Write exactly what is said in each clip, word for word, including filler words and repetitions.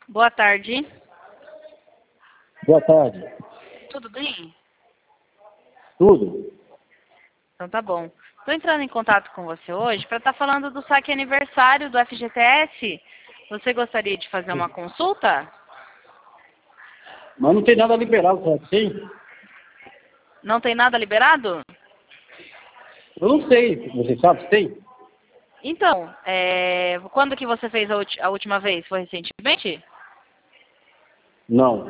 Boa tarde. Boa tarde. Tudo bem? Tudo? Então tá bom. Estou entrando em contato com você hoje para estar falando do saque aniversário do F G T S. Você gostaria de fazer uma consulta? Mas não tem nada liberado, sabe? Tem? Não tem nada liberado? Eu não sei. Você sabe se tem? Então, é, quando que você fez a, ulti- a última vez? Foi recentemente? Não.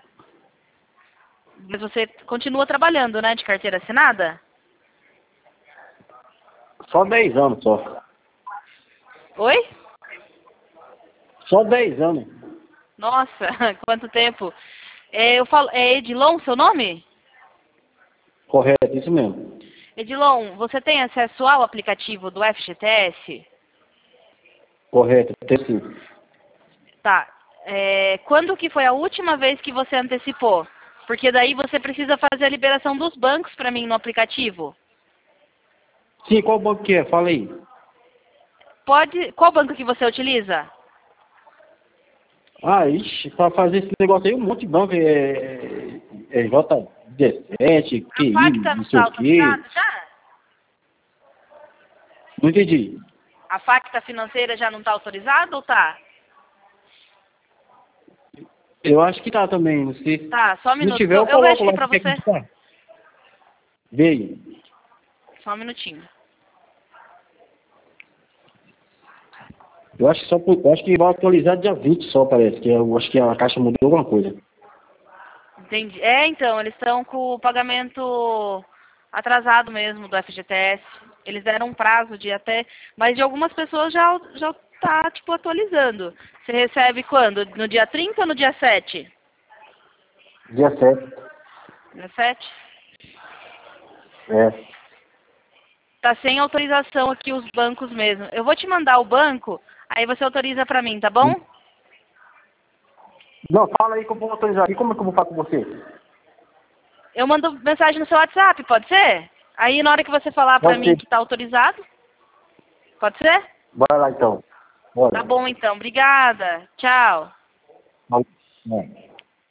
Mas você continua trabalhando, né, de carteira assinada? Só dez anos só. Oi? Só dez anos. Nossa, quanto tempo. É, eu falo, é Edilon seu nome? Correto, isso mesmo. Edilon, você tem acesso ao aplicativo do F G T S? Correto, tem sim. Tá. É, quando que foi a última vez que você antecipou? Porque daí você precisa fazer a liberação dos bancos para mim no aplicativo. Sim, qual banco que é? Fala aí. Pode. Qual banco que você utiliza? Ah, ixi, pra fazer esse negócio aí, um monte de banco. É, é J dezessete, A Q I, Facta não não sei está o quê. autorizada já? Não entendi. A Facta financeira já não está autorizada ou tá? Eu acho que tá também, não sei. Tá, só um Se não minuto. tiver, Eu, eu eu vejo coloco aqui lá pra que quer você. que tá. Veio. Só um minutinho. Eu acho que só por- eu acho que vai atualizar dia vinte só, parece. Que eu acho que a caixa mudou alguma coisa. Entendi. É, então, eles estão com o pagamento atrasado mesmo do F G T S. Eles deram um prazo de até. Mas de algumas pessoas já, já tá, tipo, atualizando. Você recebe quando? No dia trinta ou no dia sete? Dia sete. Dia sete? É. Tá sem autorização aqui os bancos mesmo. Eu vou te mandar o banco, aí você autoriza pra mim, tá bom? Não, fala aí que eu vou autorizar. E como é que eu vou falar com você? Eu mando mensagem no seu WhatsApp, pode ser? Aí na hora que você falar pra Pode mim ser. que tá autorizado, pode ser? Bora lá então. Bora. Tá bom então, obrigada. Tchau. Vai. É.